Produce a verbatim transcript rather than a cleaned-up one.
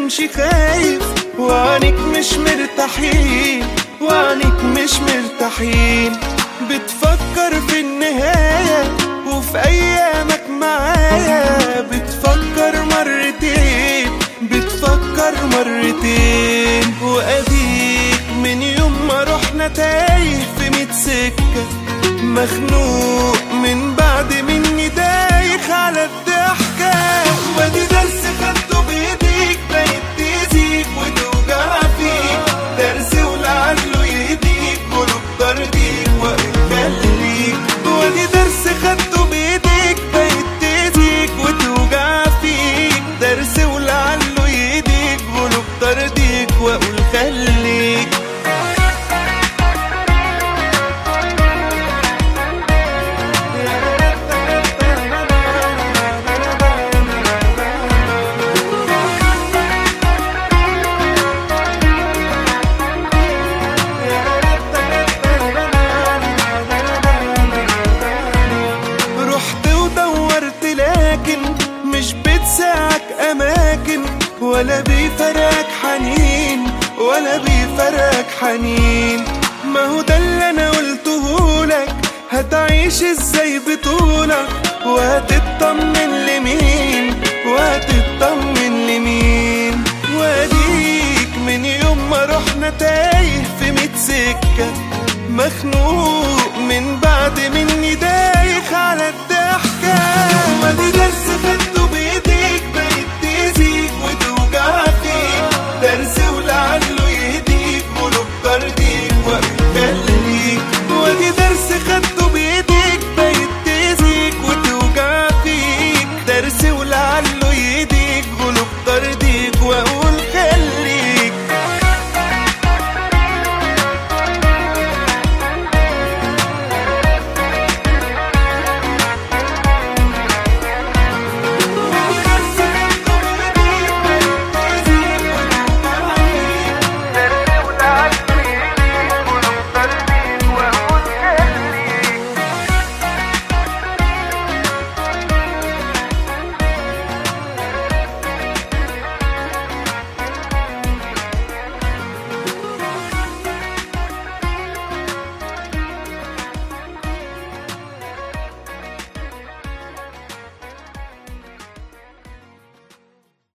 بتمشي خايف، وعنيك مش مرتاحين، وعنيك مش مرتاحين. بتفكر في النهاية وفي أيامك معايا، بتفكر مرتين، بتفكر مرتين. وأديك من يوم ما رحنا تايه في ميت سكة، مخنوق من بعد مني دايخ على الضحكة. وادي درس خدته بإيديك بقيت تأذيك وتوجع فيك، درس ولعله يهديك قلوب ترضيك وأخليك. وادي درس خدته بإيديك بقيت تأذيك وتوجع فيك، درس ولعله يهديك قلوب ترضيك وأقول خليك. مش بتساعك أماكن، ولا بيفرقك حنين، ولا بيفرقك حنين. ما هو ده اللي أنا قلتهولك، هتعيش ازاي بطولك، وهتطمن لمين، وهتطمن